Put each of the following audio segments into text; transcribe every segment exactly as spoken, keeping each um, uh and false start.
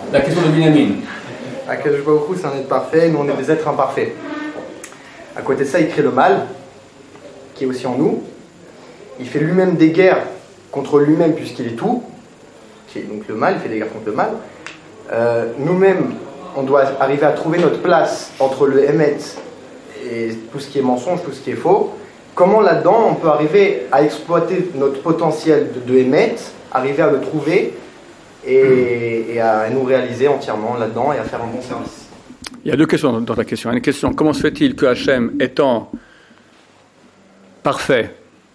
La question de Binyamin. Akadosh Baruch Hu, c'est un être parfait, nous on est des êtres imparfaits. À côté de ça, il crée le mal, qui est aussi en nous. Il fait lui-même des guerres contre lui-même, puisqu'il est tout. Qui est donc le mal, il fait des guerres contre le mal. Euh, nous-mêmes, on doit arriver à trouver notre place entre le Emet et tout ce qui est mensonge, tout ce qui est faux. Comment là-dedans, on peut arriver à exploiter notre potentiel de, de Emet, arriver à le trouver et, et à nous réaliser entièrement là-dedans et à faire un bon service. Il y a deux questions dans ta question. Une question, comment se fait-il que Hachem, étant parfait,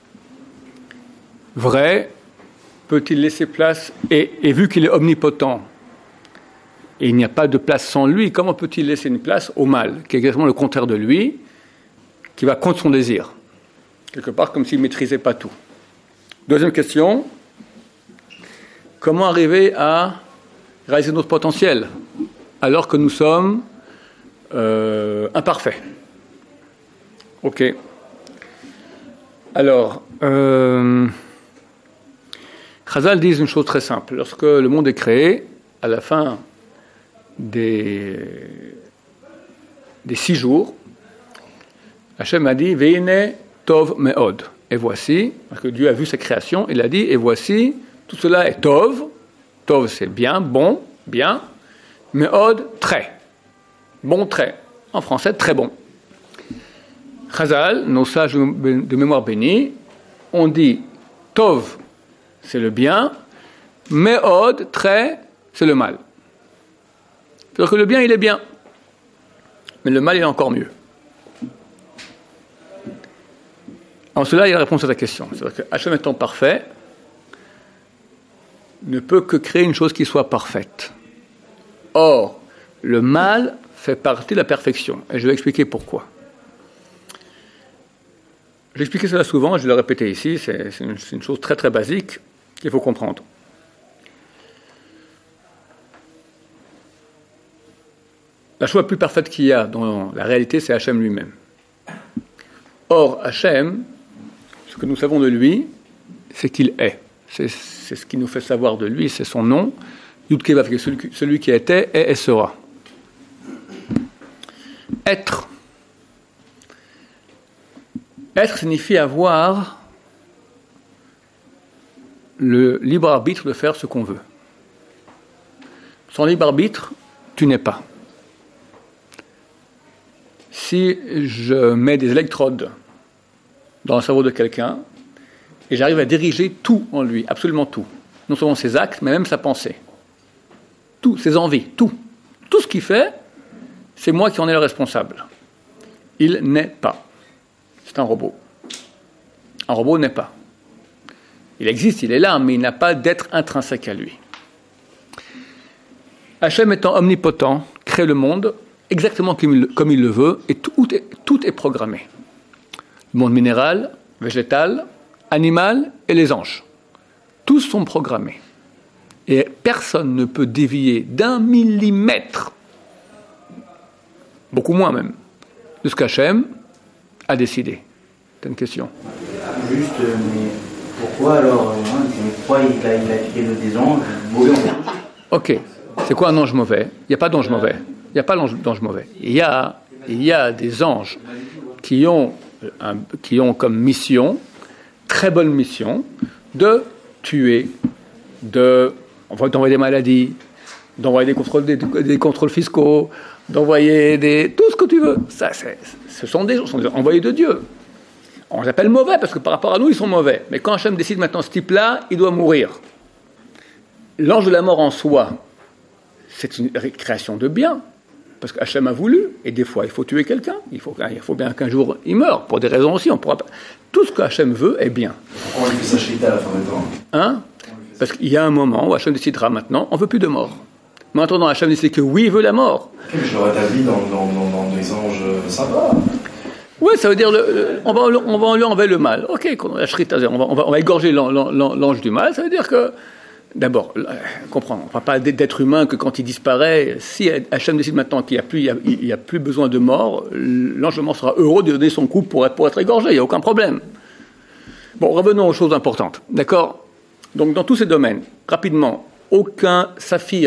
vrai, peut-il laisser place, et, et vu qu'il est omnipotent, et il n'y a pas de place sans lui, comment peut-il laisser une place au mal, qui est exactement le contraire de lui, qui va contre son désir? Quelque part, comme s'il ne maîtrisait pas tout. Deuxième question, comment arriver à réaliser notre potentiel, alors que nous sommes euh, imparfaits? Ok. Alors, euh, Chazal disent une chose très simple. Lorsque le monde est créé, à la fin des, des six jours, Hachem a dit « Veine tov me'od ». Et voici, parce que Dieu a vu sa création, il a dit « Et voici, tout cela est tov ». Tov, c'est bien, bon, bien. Me'od, très. Bon, très. En français, très bon. Chazal, nos sages de mémoire bénie, on dit « Tov », c'est le bien, Me'od, très, c'est le mal. C'est-à-dire que le bien, il est bien, mais le mal, il est encore mieux. En cela, il y a la réponse à ta question. C'est-à-dire que Hachem étant parfait, ne peut que créer une chose qui soit parfaite. Or, le mal fait partie de la perfection. Et je vais expliquer pourquoi. J'ai expliqué cela souvent, je vais le répéter ici, c'est, c'est, une, c'est une chose très très basique qu'il faut comprendre. La chose la plus parfaite qu'il y a dans la réalité, c'est Hachem lui-même. Or, Hachem, ce que nous savons de lui, c'est qu'il est. C'est, c'est ce qui nous fait savoir de lui, c'est son nom. Yud-Kei Vav, celui, celui qui était, est et sera. Être. Être signifie avoir le libre arbitre de faire ce qu'on veut. Sans libre arbitre, tu n'es pas. Si je mets des électrodes dans le cerveau de quelqu'un et j'arrive à diriger tout en lui, absolument tout, non seulement ses actes, mais même sa pensée, tout, ses envies, tout, tout ce qu'il fait, c'est moi qui en ai le responsable. Il n'est pas. C'est un robot. Un robot n'est pas. Il existe, il est là, mais il n'a pas d'être intrinsèque à lui. Hachem étant omnipotent, crée le monde exactement comme il, comme il le veut, et tout est, tout est programmé. Le monde minéral, végétal, animal et les anges. Tous sont programmés. Et personne ne peut dévier d'un millimètre, beaucoup moins même, de ce qu'Hachem a décidé. C'est une question. Juste, mais pourquoi alors, hein, pourquoi il a, il a créé des anges mauvais? Ok, c'est quoi un ange mauvais? Il n'y a pas d'ange mauvais. Il n'y a pas d'ange mauvais. Il y a, il y a des anges qui ont, un, qui ont comme mission, très bonne mission, de tuer, de, d'envoyer des maladies, d'envoyer des contrôles, des, des contrôles fiscaux, d'envoyer des, tout ce que tu veux. Ça, c'est, ce sont des, sont des envoyés de Dieu. On les appelle mauvais parce que par rapport à nous, ils sont mauvais. Mais quand Hachem décide maintenant ce type-là, il doit mourir. L'ange de la mort en soi, c'est une création de bien. Parce qu'Hachem a voulu, et des fois il faut tuer quelqu'un, il faut, il faut bien qu'un jour il meure, pour des raisons aussi, on pourra pas. Tout ce que Hachem veut est bien. Pourquoi on lui fait sa chita à la fin du temps? Hein? Parce qu'il y a un moment où Hachem décidera maintenant, on ne veut plus de mort. Maintenant Hachem décide que oui, il veut la mort. Okay, mais je l'aurais établi dans, dans, dans, dans des anges sympas. Oui, ça veut dire, le, le, on, va, on va lui enlever le mal. Ok, la shrita, on va, on va, on va égorger l'an, l'an, l'ange du mal, ça veut dire que d'abord, comprends, on ne parle pas d'être humain que quand il disparaît. Si Hachem décide maintenant qu'il n'y a plus, il y a, a plus besoin de mort, l'ange de mort sera heureux de donner son coup pour être, pour être égorgé, il n'y a aucun problème. Bon, revenons aux choses importantes, d'accord? Donc, dans tous ces domaines, rapidement, aucun saphir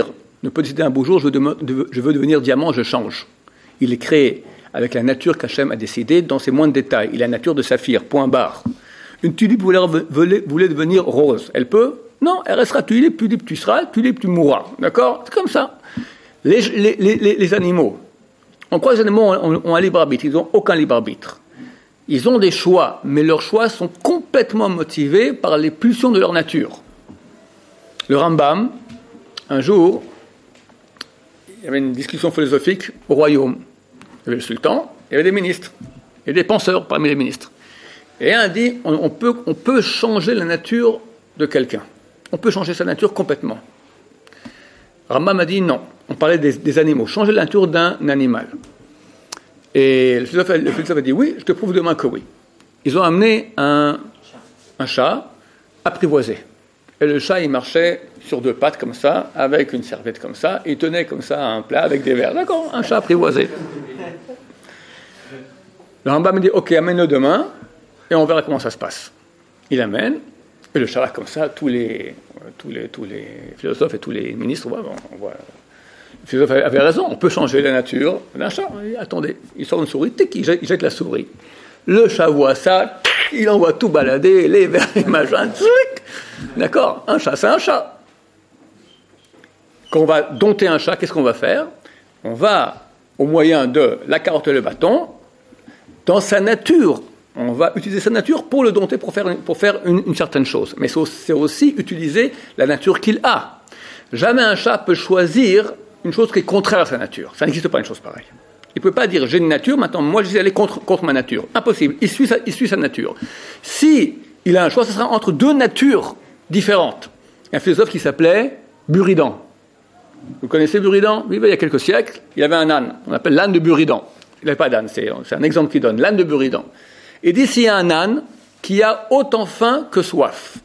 ne peut décider un beau jour, je veux, de, je veux devenir diamant, je change. Il est créé avec la nature qu'Hachem a décidé dans ses moindres détails. Il a la nature de saphir, point barre. Une tulipe voulait, voulait, voulait devenir rose. Elle peut? Non, elle restera tulipe, tulipe tu seras, tulipe tu mourras. D'accord? C'est comme ça. Les, les, les, les animaux. On croit que les animaux ont, ont un libre arbitre. Ils n'ont aucun libre arbitre. Ils ont des choix, mais leurs choix sont complètement motivés par les pulsions de leur nature. Le Rambam, un jour, il y avait une discussion philosophique au royaume. Il y avait le sultan, il y avait des ministres, et des penseurs parmi les ministres. Et un dit, on, on, peut, on peut changer la nature de quelqu'un. On peut changer sa nature complètement. Rambam a dit non. On parlait des, des animaux. Changer la nature d'un animal. Et le philosophe, le philosophe a dit oui, je te prouve demain que oui. Ils ont amené un, un chat apprivoisé. Et le chat, il marchait sur deux pattes comme ça, avec une serviette comme ça, et il tenait comme ça un plat avec des verres. D'accord, un chat apprivoisé. Le Rambam me dit, ok, amène-le demain, et on verra comment ça se passe. Il amène, et le chat, comme ça, tous les, tous les, tous les philosophes et tous les ministres, on voit, on voit, le philosophe avait raison, on peut changer la nature d'un chat. Et attendez, il sort une souris, tic, il jette, il jette la souris. Le chat voit ça, il envoie tout balader, les verres, les machins, d'accord, un chat, c'est un chat. Quand on va dompter un chat, qu'est-ce qu'on va faire? On va, au moyen de la carotte et le bâton, dans sa nature, on va utiliser sa nature pour le dompter, pour faire une, pour faire une, une certaine chose. Mais c'est aussi utiliser la nature qu'il a. Jamais un chat peut choisir une chose qui est contraire à sa nature. Ça n'existe pas une chose pareille. Il ne peut pas dire, j'ai une nature, maintenant moi je vais aller contre, contre ma nature. Impossible, il suit, sa, il suit sa nature. Si il a un choix, ce sera entre deux natures différentes. Il y a un philosophe qui s'appelait Buridan. Vous connaissez Buridan? Oui, il y a quelques siècles, il avait un âne. On appelle l'âne de Buridan. Il n'avait pas d'âne, c'est, c'est un exemple qu'il donne, l'âne de Buridan. Et dit, s'il y a un âne qui a autant faim que soif,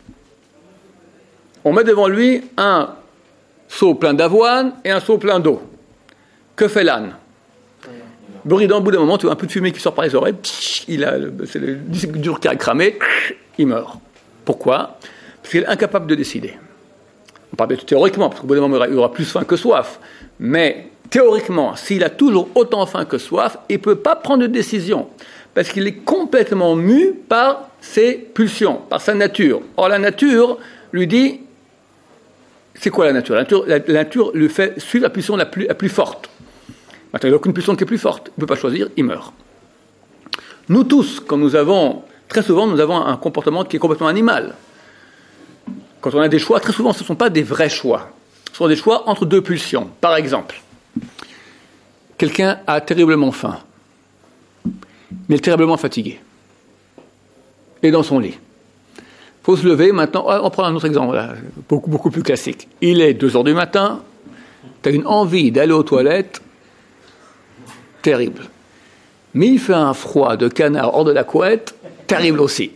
on met devant lui un seau plein d'avoine et un seau plein d'eau. Que fait l'âne? Buridan, au bout d'un moment, tu vois un peu de fumée qui sort par les oreilles, il a, c'est le disque dur qui a cramé, il meurt. Pourquoi? Parce qu'il est incapable de décider. On parle bien théoriquement, parce qu'au bout d'un moment, il aura plus faim que soif. Mais théoriquement, s'il a toujours autant faim que soif, il ne peut pas prendre de décision. Parce qu'il est complètement mu par ses pulsions, par sa nature. Or, la nature lui dit, c'est quoi la nature? La nature, la, la nature lui fait suivre la pulsion la plus, la plus forte. Maintenant, il n'y a aucune pulsion qui est plus forte. Il ne peut pas choisir, il meurt. Nous tous, quand nous avons, très souvent, nous avons un comportement qui est complètement animal. Quand on a des choix, très souvent, ce ne sont pas des vrais choix. Ce sont des choix entre deux pulsions. Par exemple, quelqu'un a terriblement faim, mais il est terriblement fatigué. Il est dans son lit. Il faut se lever maintenant. On prend un autre exemple, là, beaucoup, beaucoup plus classique. Il est deux heures du matin, tu as une envie d'aller aux toilettes, terrible. Mais il fait un froid de canard hors de la couette, terrible aussi.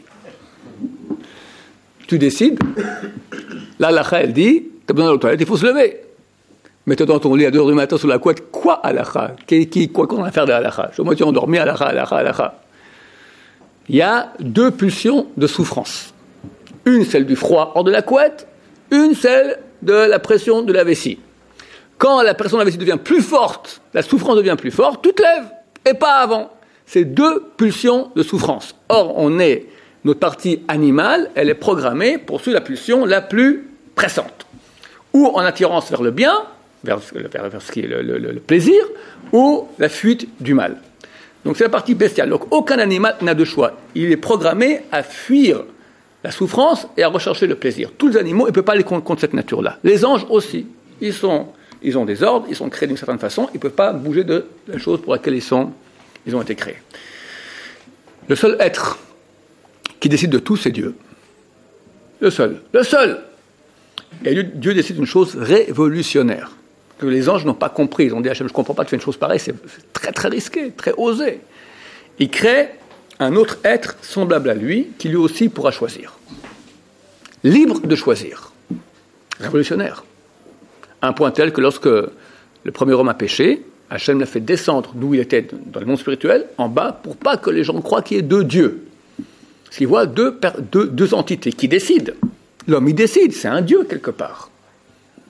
Tu décides, la halakha, elle dit, tu as besoin d'aller aux toilettes, il faut se lever. Mais tu es dans ton lit à deux heures du matin sur la couette, quoi halakha? Qui, qui, quoi qu'on a à faire de halakha? Je me suis endormi, halakha, halakha, halakha. Il y a deux pulsions de souffrance. Une, celle du froid hors de la couette, une, celle de la pression de la vessie. Quand la pression de la vessie devient plus forte, la souffrance devient plus forte, tu te lèves, et pas avant. C'est deux pulsions de souffrance. Or, on est, notre partie animale, elle est programmée pour suivre la pulsion la plus pressante. Ou en attirance vers le bien, vers, vers, vers ce qui est le, le, le plaisir, ou la fuite du mal. Donc c'est la partie bestiale. Donc aucun animal n'a de choix. Il est programmé à fuir la souffrance et à rechercher le plaisir. Tous les animaux, ils ne peuvent pas aller contre, contre cette nature-là. Les anges aussi. Ils, sont, ils ont des ordres, ils sont créés d'une certaine façon, ils ne peuvent pas bouger de la chose pour laquelle ils, sont, ils ont été créés. Le seul être qui décide de tout, c'est Dieu. Le seul. Le seul. Et Dieu, Dieu décide une chose révolutionnaire, que les anges n'ont pas compris. Ils ont dit, Hachem, je ne comprends pas de faire une chose pareille, c'est, c'est très très risqué, très osé. Il crée un autre être semblable à lui, qui lui aussi pourra choisir. Libre de choisir. Révolutionnaire. À un point tel que lorsque le premier homme a péché, Hachem l'a fait descendre d'où il était dans le monde spirituel, en bas, pour pas que les gens croient qu'il y ait deux dieux. Parce qu'ils voient deux, deux, deux entités qui décident. L'homme, il décide, c'est un dieu quelque part.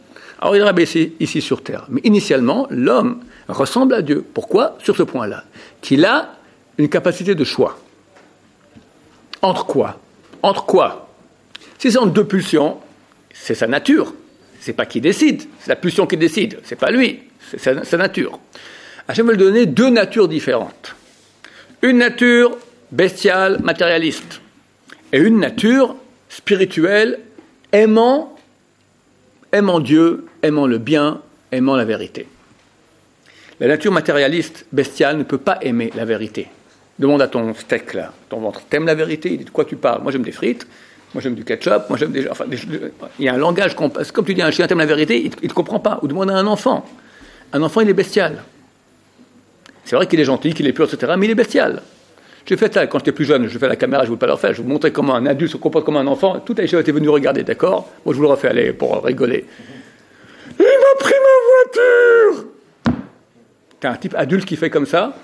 Alors il est rabaissé ici sur terre. Mais initialement, l'homme ressemble à Dieu. Pourquoi? Sur ce point-là. Qu'il a une capacité de choix. Entre quoi? Entre quoi? Si c'est entre deux pulsions, c'est sa nature. C'est pas qui décide, c'est la pulsion qui décide. C'est pas lui, c'est sa, sa nature. Hachem veut lui donner deux natures différentes. Une nature bestiale, matérialiste. Et une nature spirituelle, aimant, aimant Dieu, aimant le bien, aimant la vérité. La nature matérialiste, bestiale, ne peut pas aimer la vérité. Demande à ton steak, là, ton ventre, t'aimes la vérité? Il dit de quoi tu parles? Moi j'aime des frites, moi j'aime du ketchup, moi j'aime des... Enfin, des... il y a un langage, qu'on... comme tu dis à un chien, t'aimes la vérité, il ne te comprend pas. Ou demande à un enfant. Un enfant, il est bestial. C'est vrai qu'il est gentil, qu'il est pur, et cetera, mais il est bestial. J'ai fait ça quand j'étais plus jeune, je fais la caméra, je ne voulais pas le refaire, je vous montrais comment un adulte se comporte comme un enfant. Toute la était venue regarder, d'accord? Moi je vous le refais, allez, pour rigoler. Il m'a pris ma voiture! T'as un type adulte qui fait comme ça?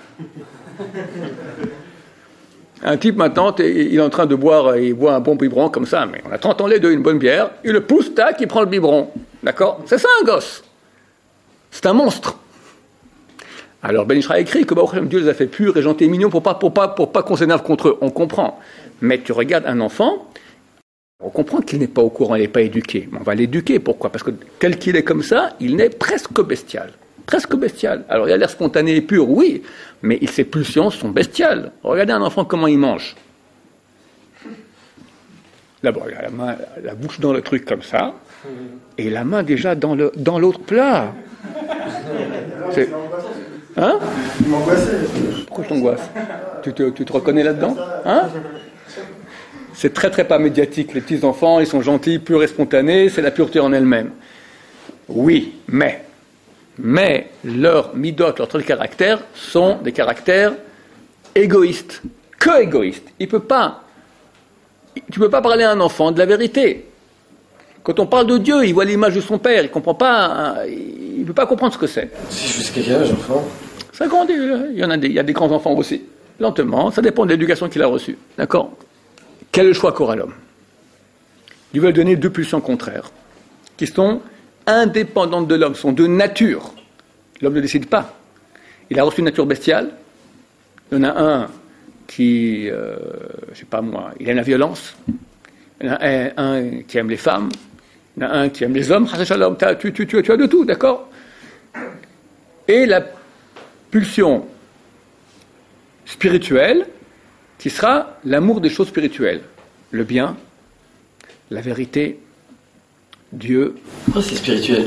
Un type maintenant, il est en train de boire, il boit un bon biberon comme ça, mais on a trente ans les deux, une bonne bière, il le pousse, tac, il prend le biberon. D'accord? C'est ça un gosse. C'est un monstre. Alors Ben Ishra a écrit que bah, Dieu les a fait purs et gentils et mignons pour pas, pour pas, pour pas qu'on s'énerve contre eux. On comprend. Mais tu regardes un enfant, on comprend qu'il n'est pas au courant, il n'est pas éduqué. Mais on va l'éduquer. Pourquoi? Parce que tel qu'il est comme ça, il n'est presque bestial. Presque bestial. Alors il a l'air spontané et pur, oui, mais ses pulsions sont bestiales. Regardez un enfant comment il mange. D'abord, il a la, main, la bouche dans le truc comme ça, et la main déjà dans, le, dans l'autre plat. C'est... Hein? Pourquoi je t'angoisse? tu te, tu te reconnais là-dedans? Hein? C'est très très pas médiatique. Les petits enfants, ils sont gentils, purs et spontanés, c'est la pureté en elle-même. Oui, mais... Mais leurs midot, leurs traits de caractère sont des caractères égoïstes, que égoïstes. Il peut pas, tu ne peux pas parler à un enfant de la vérité. Quand on parle de Dieu, il voit l'image de son père, il comprend pas, il ne peut pas comprendre ce que c'est. Si je fais quel âge, enfant? Ça grandit, il y en a des, il y a des grands enfants aussi. Lentement, ça dépend de l'éducation qu'il a reçue. D'accord? Quel est le choix qu'aura l'homme? Dieu va donner deux pulsions contraires, qui sont indépendantes de l'homme, sont de nature. L'homme ne décide pas. Il a reçu une nature bestiale. Il y en a un qui, euh, je ne sais pas moi, il aime la violence. Il y en a un, un qui aime les femmes. Il y en a un qui aime les hommes. Tu, tu, tu, tu as de tout, d'accord? Et la pulsion spirituelle qui sera l'amour des choses spirituelles. Le bien, la vérité, Dieu. Pourquoi c'est spirituel?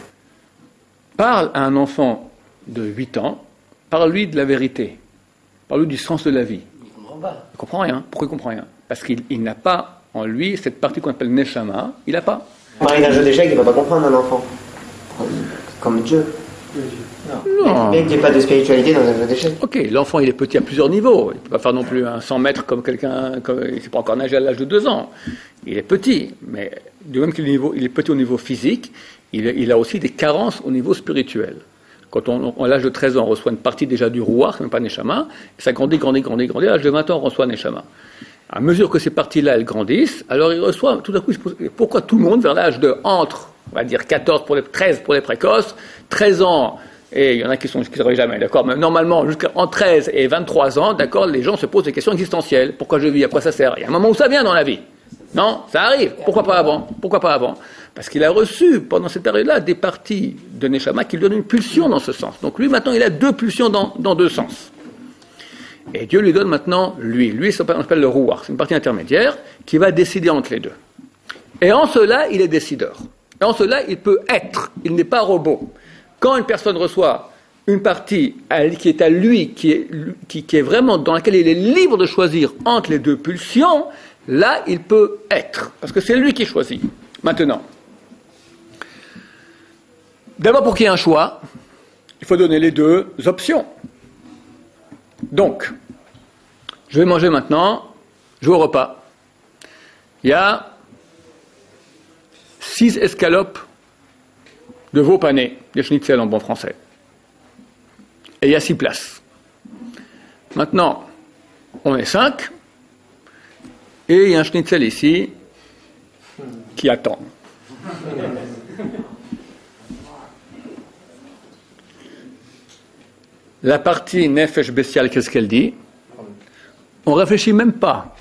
Parle à un enfant de huit ans, parle-lui de la vérité, parle-lui du sens de la vie. Il ne comprend pas. Il ne comprend rien. Pourquoi il ne comprend rien? Parce qu'il il n'a pas en lui cette partie qu'on appelle Neshama, il n'a pas. Parler d'un jeu d'échecs, il ne va pas comprendre un enfant. Comme Dieu. Non. Bien qu'il n'y ait pas de spiritualité dans un jeu d'échecs. Ok, l'enfant il est petit à plusieurs niveaux. Il ne peut pas faire non plus un cent mètres comme quelqu'un, comme, il ne sait pas encore nager à l'âge de deux ans. Il est petit, mais de même qu'il est, niveau, il est petit au niveau physique, il, il a aussi des carences au niveau spirituel. Quand on, on, à l'âge de treize ans, on reçoit une partie déjà du rouar, c'est même pas Neshama, et ça grandit, grandit, grandit, grandit. À l'âge de vingt ans, on reçoit Neshama. À mesure que ces parties-là, elles grandissent, alors il reçoit, tout à coup, il se pose, pourquoi tout le monde, vers l'âge de entre, on va dire quatorze pour les, treize pour les précoces, treize ans, et il y en a qui sont, qui ne sauraient jamais, d'accord, mais normalement, jusqu'en treize et vingt-trois ans, d'accord, les gens se posent des questions existentielles. Pourquoi je vis? À quoi ça sert? Il y a un moment où ça vient dans la vie. Non, ça arrive. Pourquoi pas avant? Pourquoi pas avant? Parce qu'il a reçu, pendant cette période-là, des parties de Neshama qui lui donnent une pulsion dans ce sens. Donc lui, maintenant, il a deux pulsions dans, dans deux sens. Et Dieu lui donne maintenant lui. Lui, c'est ce qu'on appelle le rouar. C'est une partie intermédiaire qui va décider entre les deux. Et en cela, il est décideur. Et en cela, il peut être. Il n'est pas robot. Quand une personne reçoit une partie qui est à lui, qui est, qui, qui est vraiment dans laquelle il est libre de choisir entre les deux pulsions, là, il peut être. Parce que c'est lui qui choisit. Maintenant, d'abord, pour qu'il y ait un choix, il faut donner les deux options. Donc, je vais manger maintenant, je vais au repas. Il y a six escalopes de veau pané, des schnitzel en bon français. Et il y a six places. Maintenant, on est cinq, et il y a un schnitzel ici qui attend. La partie nefesh bestiale, qu'est-ce qu'elle dit? On ne réfléchit même pas.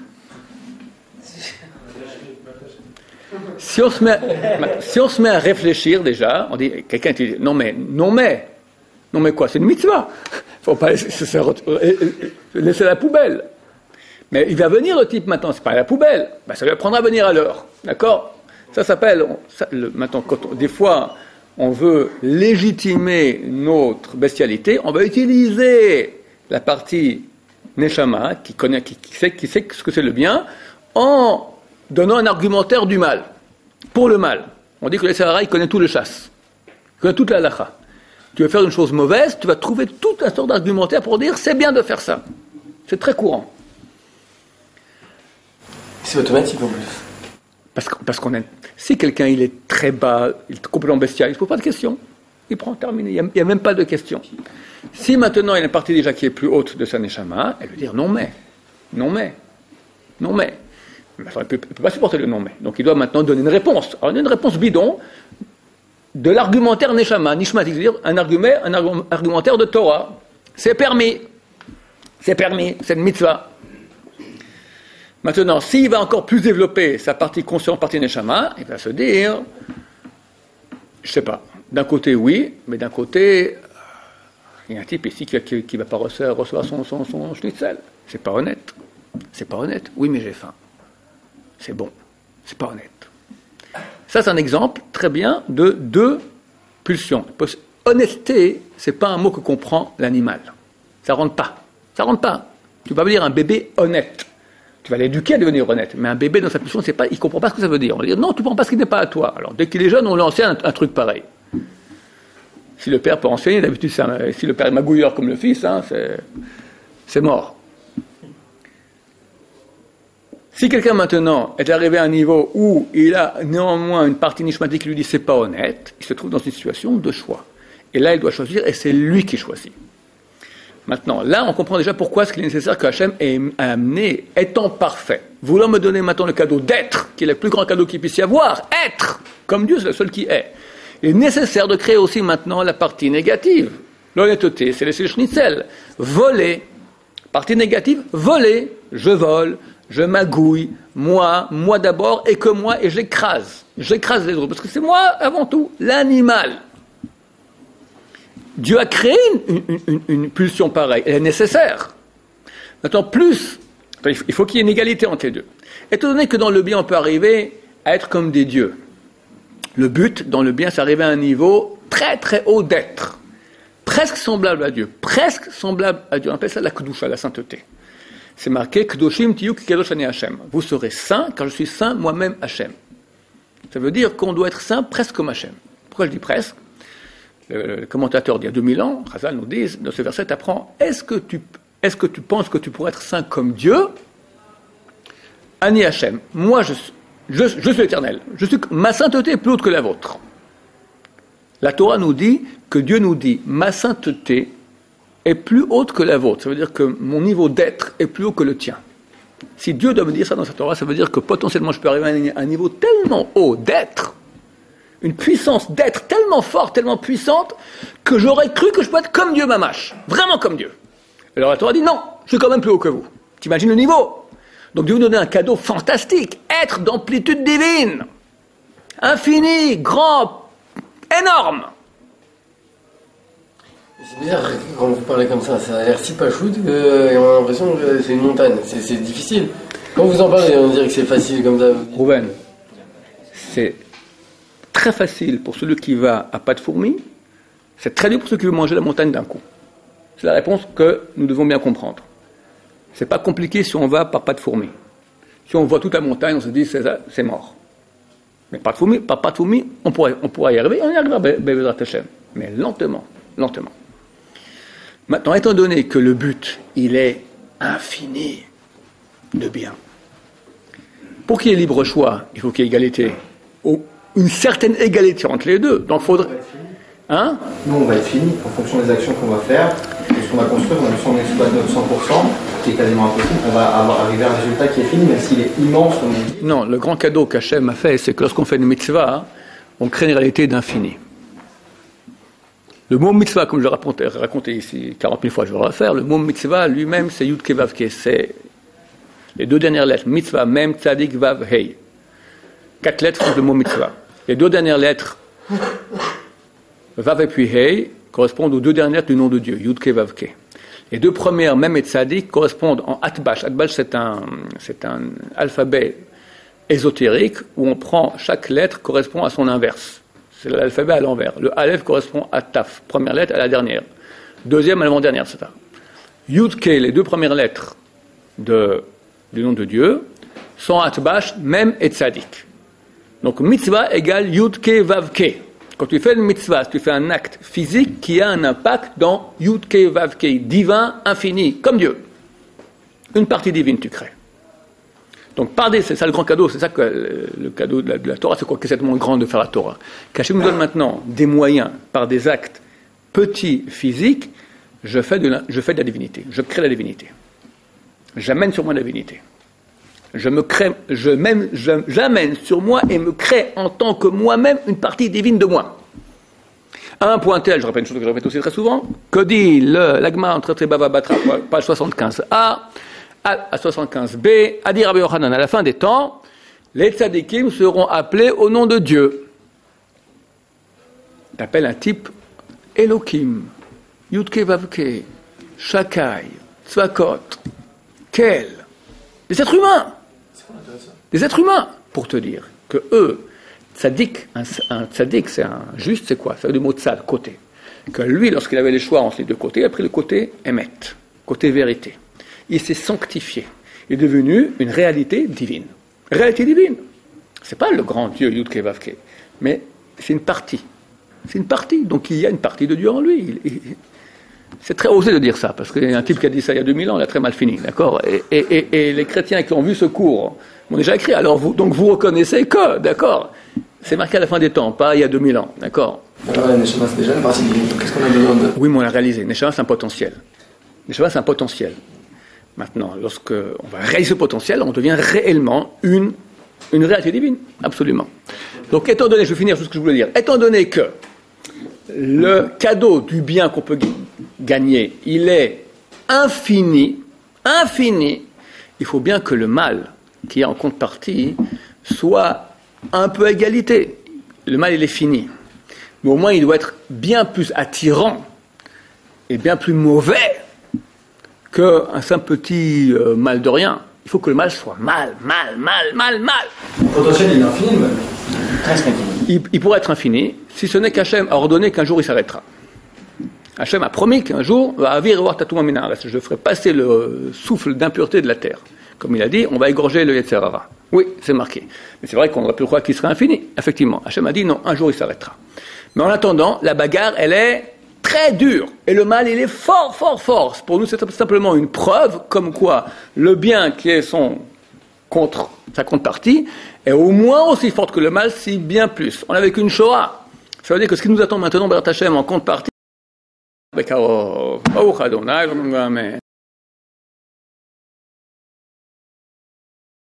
Si on, se met, si on se met à réfléchir déjà, on dit, quelqu'un dit, non mais, non mais, non mais quoi, c'est une mitzvah. Faut pas laisser, se, laisser la poubelle. Mais il va venir le type maintenant, c'est pas à la poubelle, ben, ça lui apprendra à venir à l'heure. D'accord? Ça s'appelle, ça, le, maintenant, quand on, des fois, on veut légitimer notre bestialité, on va utiliser la partie Neshama, qui connaît, qui, qui, sait, qui sait ce que c'est le bien, en donnant un argumentaire du mal. Pour le mal. On dit que le Sahara, il connaît tout le chasse. Il connaît toute la halakha. Tu veux faire une chose mauvaise, tu vas trouver toute un sorte d'argumentaire pour dire c'est bien de faire ça. C'est très courant. C'est automatique en plus. Parce, que, parce qu'on a, si quelqu'un il est très bas, il est complètement bestial, il ne faut pas de questions. Il prend terminé, il n'y a, a même pas de questions. Si maintenant il y a une partie déjà qui est plus haute de sa neshama, elle veut dire non mais, non mais, non mais. Il ne peut, peut pas supporter le non mais. Donc il doit maintenant donner une réponse. Alors il y a une réponse bidon de l'argumentaire neshama, nishmat, c'est-à-dire un, argument, un argumentaire de Torah. C'est permis. C'est permis, c'est une mitzvah. Maintenant, s'il va encore plus développer sa partie consciente, partie neshama, il va se dire, je ne sais pas, d'un côté oui, mais d'un côté, il y a un type ici qui ne va pas recevoir, recevoir son, son, son schnitzel. C'est pas honnête. C'est pas honnête. Oui, mais j'ai faim. C'est bon. C'est pas honnête. Ça, c'est un exemple très bien de deux pulsions. Honnêteté, c'est pas un mot que comprend l'animal. Ça rentre pas. Ça rentre pas. Tu vas pas dire un bébé honnête. Tu vas l'éduquer à devenir honnête. Mais un bébé, dans sa pulsion, c'est pas, il comprend pas ce que ça veut dire. On va dire, non, tu prends pas ce qui n'est pas à toi. Alors, dès qu'il est jeune, on lui enseigne un, un truc pareil. Si le père peut enseigner, d'habitude, c'est un, si le père est magouilleur comme le fils, hein, c'est, c'est mort. Si quelqu'un maintenant est arrivé à un niveau où il a néanmoins une partie nishmatique qui lui dit c'est pas honnête, il se trouve dans une situation de choix. Et là, il doit choisir, et c'est lui qui choisit. Maintenant, là, on comprend déjà pourquoi est-ce qu'il est nécessaire que Hachem ait amené, étant parfait, voulant me donner maintenant le cadeau d'être, qui est le plus grand cadeau qu'il puisse y avoir, être, comme Dieu, c'est le seul qui est. Il est nécessaire de créer aussi maintenant la partie négative. L'honnêteté, c'est laisser le schnitzel. Voler. Partie négative, voler. Je vole. Je magouille, moi, moi d'abord, et que moi, et j'écrase. J'écrase les autres, parce que c'est moi, avant tout, l'animal. Dieu a créé une, une, une, une pulsion pareille, elle est nécessaire. Maintenant, plus, il faut qu'il y ait une égalité entre les deux. Étant donné que dans le bien, on peut arriver à être comme des dieux. Le but, dans le bien, c'est d'arriver à un niveau très très haut d'être. Presque semblable à Dieu, presque semblable à Dieu. On appelle ça la kedusha, la sainteté. C'est marqué Kedoshim tiyuk kedosh ani Hashem. Vous serez saints car je suis saint moi-même Hashem. Ça veut dire qu'on doit être saint presque comme Hashem. Pourquoi je dis presque? Le, le commentateur d'il y a deux mille ans, Chazal nous dit, dans ce verset, apprend, est-ce que tu, est-ce que tu penses que tu pourrais être saint comme Dieu? Ani Hashem. Moi, je, je, je suis l'éternel. Je suis, ma sainteté est plus haute que la vôtre. La Torah nous dit que Dieu nous dit, ma sainteté est plus haute que la vôtre. Ça veut dire que mon niveau d'être est plus haut que le tien. Si Dieu doit me dire ça dans sa Torah, ça veut dire que potentiellement je peux arriver à un niveau tellement haut d'être, une puissance d'être tellement forte, tellement puissante, que j'aurais cru que je peux être comme Dieu mamache. Vraiment comme Dieu. Alors la Torah dit non, je suis quand même plus haut que vous. T'imagines le niveau? Donc Dieu vous donne un cadeau fantastique, être d'amplitude divine, infini, grand, énorme. C'est bizarre quand vous parlez comme ça, ça a l'air si pachoute qu'on a l'impression que c'est une montagne, c'est, c'est difficile. Quand vous en parlez, on dirait que c'est facile comme ça. Rouven, c'est très facile pour celui qui va à pas de fourmi, c'est très dur pour celui qui veut manger la montagne d'un coup. C'est la réponse que nous devons bien comprendre. C'est pas compliqué si on va par pas de fourmi. Si on voit toute la montagne, on se dit c'est, c'est mort. Mais pas de fourmi, par pas de fourmi, on pourrait, on pourrait y arriver, on y arrivera, Be'ezrat Hashem. Mais lentement, lentement. Maintenant, étant donné que le but, il est infini de bien, pour qu'il y ait libre choix, il faut qu'il y ait égalité, une certaine égalité entre les deux. Donc, il faudrait... Hein? Nous, on va être fini en fonction des actions qu'on va faire, de ce qu'on va construire. On a si on exploite notre cent pour cent, qui est quasiment impossible, on va avoir arriver à un résultat qui est fini, même s'il est immense. Comme on dit. Non, le grand cadeau qu'Hachem a fait, c'est que lorsqu'on fait une mitzvah, on crée une réalité d'infini. Le mot mitzvah, comme je l'ai raconté, raconté ici quarante mille fois, je vais le refaire, le mot mitzvah lui-même, c'est Yud Ke Vav Ke, c'est les deux dernières lettres, mitzvah, mem, tzadik, vav, hey. Quatre lettres font le mot mitzvah. Les deux dernières lettres, vav et puis hey, correspondent aux deux dernières lettres du nom de Dieu, Yud Ke Vav Ke. Les deux premières, mem et tzadik, correspondent en atbash. Atbash, c'est un, c'est un alphabet ésotérique où on prend, chaque lettre correspond à son inverse. C'est l'alphabet à l'envers. Le Aleph correspond à Taf, première lettre à la dernière. Deuxième à l'avant-dernière, c'est ça. Yud Ke, les deux premières lettres de, du nom de Dieu, sont Atbash, Mem et Tzadik. Donc mitzvah égale Yud Ke Vav Ke. Quand tu fais une mitzvah, tu fais un acte physique qui a un impact dans Yud Ke Vav Ke, divin, infini, comme Dieu. Une partie divine tu crées. Donc, par des, c'est ça le grand cadeau, c'est ça que le, le cadeau de la, de la Torah, c'est quoi qui est tellement grand de faire la Torah. Qu'Hachem nous donne maintenant des moyens, par des actes petits, physiques, je fais de la, je fais de la divinité, je crée la divinité. J'amène sur moi la divinité. Je me crée, je même, je, j'amène sur moi et me crée en tant que moi-même une partie divine de moi. À un point tel, je répète une chose que je répète aussi très souvent, que dit le, l'Agma entre Trebava Batra, page soixante-quinze A, à soixante-quinze B, à dire Rabbi Yochanan, à la fin des temps, les tzadikim seront appelés au nom de Dieu. Il appelle un type Elohim, Yudke Vavke, Shakai, Tzvakot, Kel, des êtres humains. Des êtres humains, pour te dire que eux, tzadik, un, un tzadik, c'est un juste, c'est quoi? Ça veut dire du mot tzad, côté. Que lui, lorsqu'il avait les choix entre les deux côtés, il a pris le côté émet, côté vérité. Il s'est sanctifié. Il est devenu une réalité divine. Réalité divine. C'est pas le grand Dieu Yud Ke Vav Ke, mais c'est une partie. C'est une partie. Donc il y a une partie de Dieu en lui. Il, il, c'est très osé de dire ça, parce qu'il y a un type qui a dit ça il y a deux mille ans, il a très mal fini, d'accord, et, et, et, et les chrétiens qui ont vu ce cours m'ont déjà écrit. Alors vous, donc vous reconnaissez que, d'accord, c'est marqué à la fin des temps, pas il y a deux mille ans, d'accord. Alors la Neshama c'est déjà une partie divine. Donc qu'est-ce qu'on a besoin de... Oui, mais on l'a réalisé. Neshama c'est un potentiel. Neshama c'est un potentiel. Maintenant, lorsque on va réaliser ce potentiel, on devient réellement une, une réalité divine, absolument. Donc, étant donné, je vais finir sur ce que je voulais dire, étant donné que le cadeau du bien qu'on peut gagner, il est infini, infini, il faut bien que le mal qui est en contrepartie soit un peu à égalité. Le mal, il est fini. Mais au moins, il doit être bien plus attirant et bien plus mauvais qu'un simple petit euh, mal de rien. Il faut que le mal soit mal, mal, mal, mal, mal. Le potentiel, il est infini, mais presque infini. Il, il pourrait être infini, si ce n'est qu'Hachem a ordonné qu'un jour il s'arrêtera. Hachem a promis qu'un jour, va avir voir Tatouma Minares, je ferai passer le souffle d'impureté de la terre. Comme il a dit, on va égorger le Yetzer Hara. Oui, c'est marqué. Mais c'est vrai qu'on aurait pu croire qu'il serait infini. Effectivement, Hachem a dit non, un jour il s'arrêtera. Mais en attendant, la bagarre, elle est très dur. Et le mal, il est fort, fort, fort. Pour nous, c'est simplement une preuve comme quoi le bien qui est son contre, sa contrepartie est au moins aussi forte que le mal, si bien plus. On n'a vécu une Shoah. Ça veut dire que ce qui nous attend maintenant, Baruch Hashem, en contrepartie,